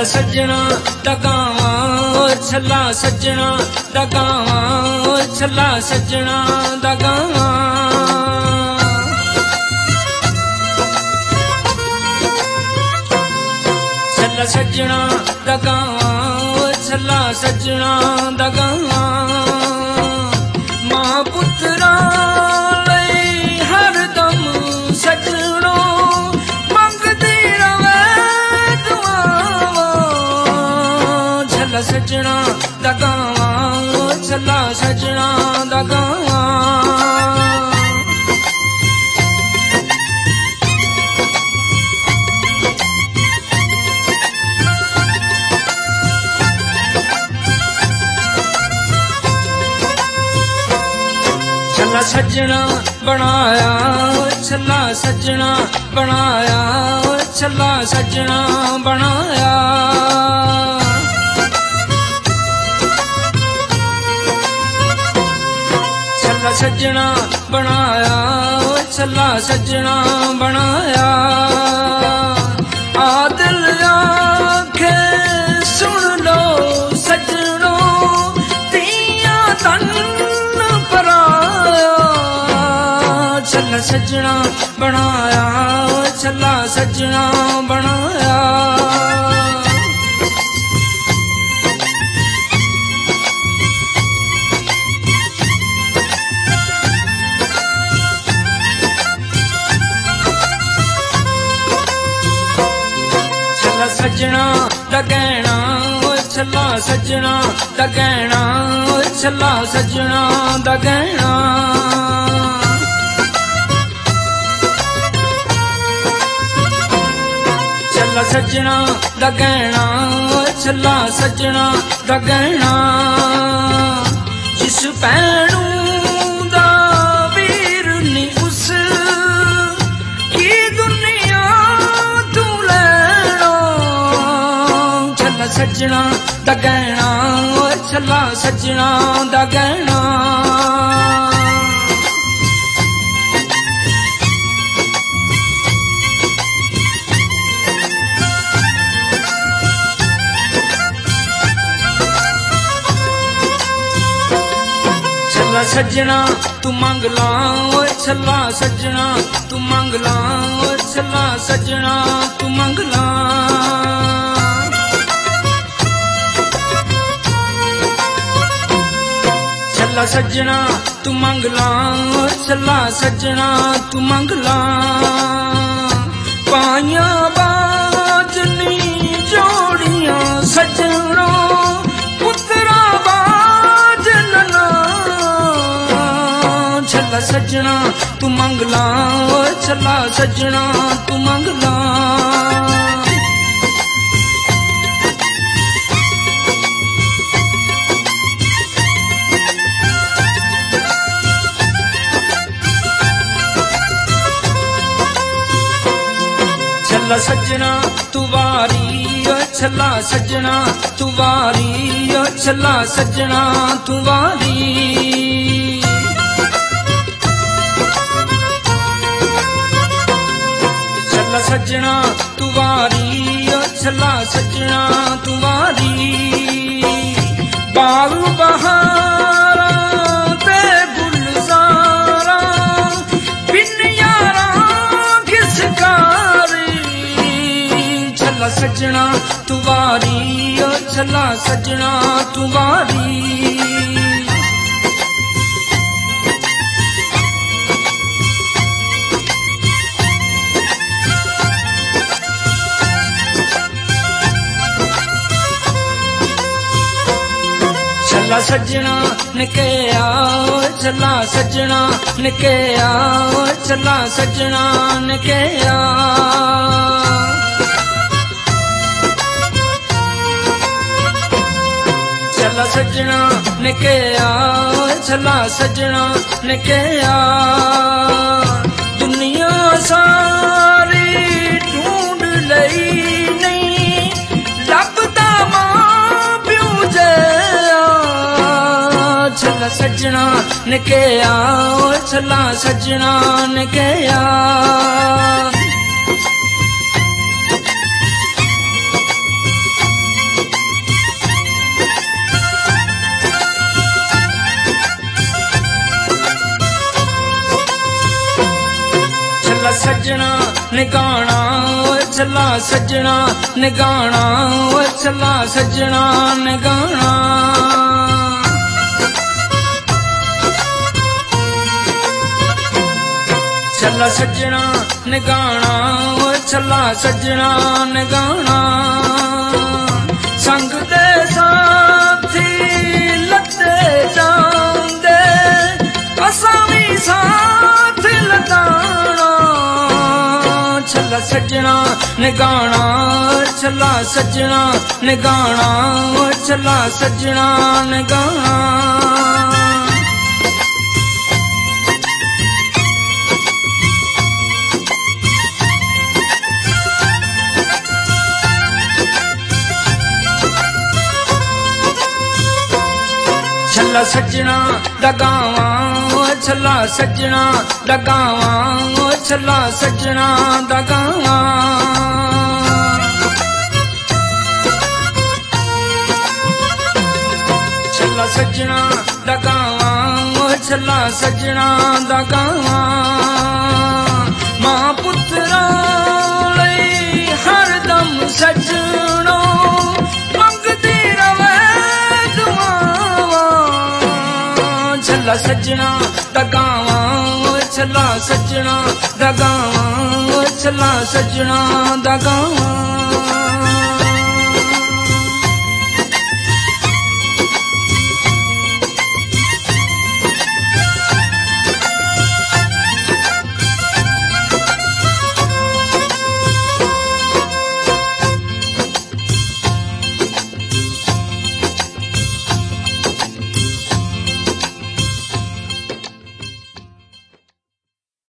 ਛੱਲਾ ਸੱਜਣਾ ਦਾ ਗਾਵਾਂ ਛੱਲਾ ਸੱਜਣਾ ਦਾ ਗਾਵਾਂ ਛੱਲਾ ਸੱਜਣਾ ਦਾ ਗਾਵਾਂ ਛੱਲਾ ਸੱਜਣਾ ਦਾ ਗਾਵਾਂ ਛੱਲਾ ਸੱਜਣਾ ਦਾ ਗਾਵਾਂ ਮਾਂ ਪੁੱਤਰਾਂ ਲਈ ਹਰਦਮ ਸੱਜਣੋ ਮੰਗਦੀ ਰਵੇ ਦੁਆਵਾਂ ਛੱਲਾ ਸੱਜਣਾ ਦਾ ਗਾਵਾਂ ਛੱਲਾ ਸੱਜਣਾ ਦਾ ਗਾਵਾਂ ਛੱਲਾ ਸੱਜਣਾ ਬਣਾਇਆ ਛੱਲਾ ਸੱਜਣਾ ਬਣਾਇਆ ਛੱਲਾ ਸੱਜਣਾ ਬਣਾਇਆ ਛੱਲਾ ਸੱਜਣਾ ਬਣਾਇਆ ਛੱਲਾ ਸੱਜਣਾ ਬਣਾਇਆ ਆਦਿਲ ਆਖੇ ਸੁਣ ਲੋ ਸੱਜਣੋ ਤੀਆਂ ਤਨ ਛੱਲਾ ਸੱਜਣਾ ਬਣਾਇਆ ਛੱਲਾ ਸੱਜਣਾ ਬਣਾਇਆ ਛੱਲਾ ਸੱਜਣਾ ਦਾ ਗਹਿਣਾ ਛੱਲਾ ਸੱਜਣਾ ਦਾ ਗਹਿਣਾ ਛੱਲਾ ਸੱਜਣਾ ਦਾ ਗਹਿਣਾ ਛੱਲਾ ਸੱਜਣਾ ਦਾ ਗਹਿਣਾ ਛੱਲਾ ਸੱਜਣਾ ਦਾ ਗਹਿਣਾ ਜਿਸ ਭੈਣੂ ਦਾ ਵੀਰ ਨੀ ਉਸ ਕੀ ਦੁਨੀਆ ਤੂੰ ਲੈਣਾ ਛੱਲਾ ਸੱਜਣਾ ਦਾ ਗਹਿਣਾ ਛੱਲਾ ਸੱਜਣਾ ਦਾ ਗਹਿਣਾ ਛੱਲਾ ਸੱਜਣਾ ਤੂੰ ਮੰਗ ਲਾ ਓਏ ਛੱਲਾ ਸੱਜਣਾ ਤੂੰ ਮੰਗ ਲਾ ਓਏ ਛੱਲਾ ਸੱਜਣਾ ਤੂੰ ਮੰਗ ਲਾ ਛੱਲਾ ਸੱਜਣਾ ਤੂੰ ਮੰਗ ਲਾ ਓਏ ਛੱਲਾ ਸੱਜਣਾ ਤੂੰ ਮੰਗ ਲਾ ਪਾਈਆਂ ਬਾਜਨੀ ਜੋੜੀਆਂ ਸੱਜਣੋ ਛੱਲਾ ਸੱਜਣਾ ਤੂੰ ਮੰਗ ਲਾ ਛੱਲਾ ਸੱਜਣਾ ਤੂੰ ਮੰਗ ਲਾ ਛੱਲਾ ਸੱਜਣਾ ਤੂੰ ਵਾਰੀ ਛੱਲਾ ਸੱਜਣਾ ਤੂੰ ਵਾਰੀ ਛੱਲਾ ਸੱਜਣਾ ਤੂੰ ਵਾਰੀ ਛੱਲਾ ਸੱਜਣਾ ਤੂੰ ਵਾਰੀ ਛੱਲਾ ਸੱਜਣਾ ਤੂੰ ਵਾਰੀ ਬਾਗ ਬਹਾਰਾਂ ਤੇ ਗੁਲਜ਼ਾਰਾਂ ਬਿਨ ਯਾਰਾਂ ਕਿਸ ਕਾਰੀ ਛੱਲਾ ਸੱਜਣਾ ਤੂੰ ਵਾਰੀ ਛੱਲਾ ਸੱਜਣਾ ਤੂੰ ਵਾਰੀ ਛੱਲਾ ਸੱਜਣਾ ਨਿਕਿਆ ਛੱਲਾ ਸੱਜਣਾ ਨਿਕਿਆ ਛੱਲਾ ਸੱਜਣਾ ਨਿਕਿਆ ਛੱਲਾ ਸੱਜਣਾ ਨਿਕਿਆ ਛੱਲਾ ਸੱਜਣਾ ਨਿਕਿਆ ਦੁਨੀਆ ਸਾਰੀ ਢੂੰਡ ਲਈ ਨਹੀਂ ਲੱਭਦਾ ਮਾਂ ਪਿਓ ਜਿਹਾ ਛੱਲਾ ਸੱਜਣਾ ਨਿਕਿਆ ਛੱਲਾ ਸੱਜਣਾ ਨਿਕਿਆ सजना निगाणा ओ छला सजना निगाणा ओ छला सजना निगाणा छला सजना निगाणा ओ छला सजना निगाणा संग दे साथी लते जांदे असां भी साथ लगाना छला सजना निगाणा छला सजना निगाणा ओ छला सजना निगाणा छला सजना लगावा ओ छला सजना लगावा ओ छला सजना लगावा छला सजना लगावा ओ छला सजना लगावा मां पुत्रा लई हरदम सजणो मंगदी रवे दुआवां छला सजना लगावा ओ छला सजना लगावा ओ छला सजना लगावा